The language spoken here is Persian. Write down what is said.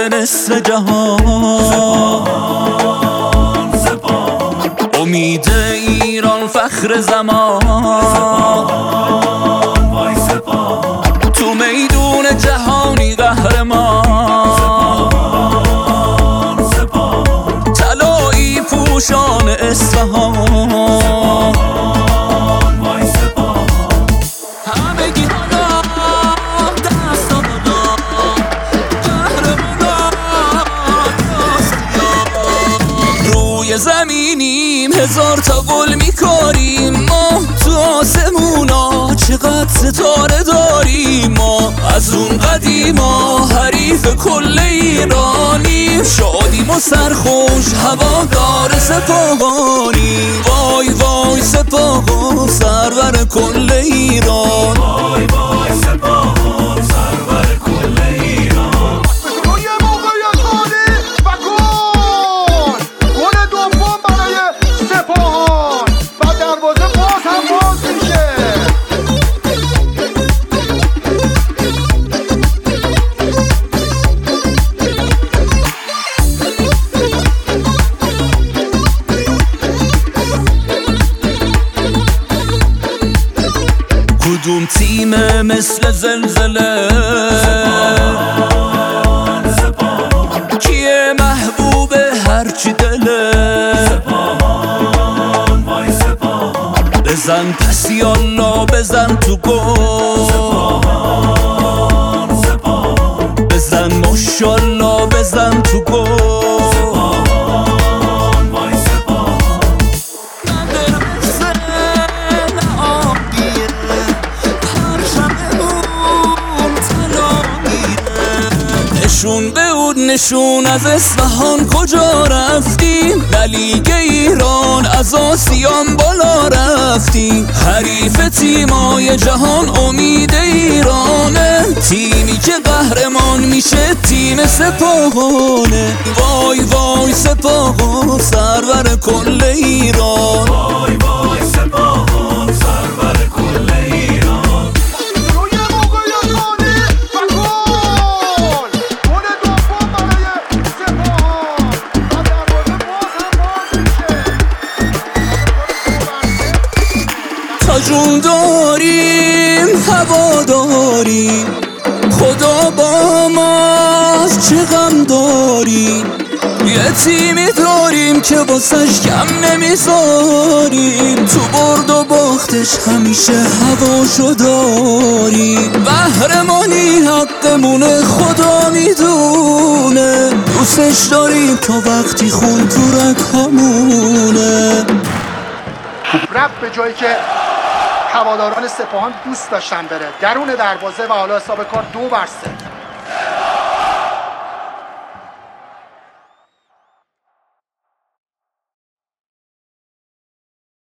نصف جهان. امید ایران فخر زمان، تو میدون جهانی قهرمان، طلایی پوشان اصفهان. همگی حالا دست بالا، روی زمینیم هزار تا گل میکاریم ما، تو آسمونا چقدر ستاره داریم ما. از اون قدیما حریف کل ایرانیم، شادیم و سرخوش هوادار سپاهانی. وای وای سپاهان سرور کل ایران، وای وای سپاهان سرور کل ایران. کدوم تیم مثل زلزله، کیه محبوب هرچی دله، بزن پس یالا بزن تو گل، بزن ماشالله بزن تو گل. نشون به اون نشون از اصفهان کجا رفتیم، لیگ ایران از آسیان بالا رفتیم. حریف تیمای جهان امید ایرانه، تیمی که قهرمان میشه تیم سپاهانه. وای وای سپاهان سرور کل ایران، وای وای سپاهان سرور کل ایران. تا جون داریم هوا داریم، خدا با ماست چه غم داریم. یه تیمی داریم که واسش کم نمیذاریم، تو برد و باختش همیشه هواشو داریم. قهرمانی حقمونه خدا میدونه، دوستش داریم تا وقتی خون تو رگ‌هامونه. رفت به جایی که هواداران سپاهان دوست داشتن بره، درون دروازه و حالا حساب کار 2-3.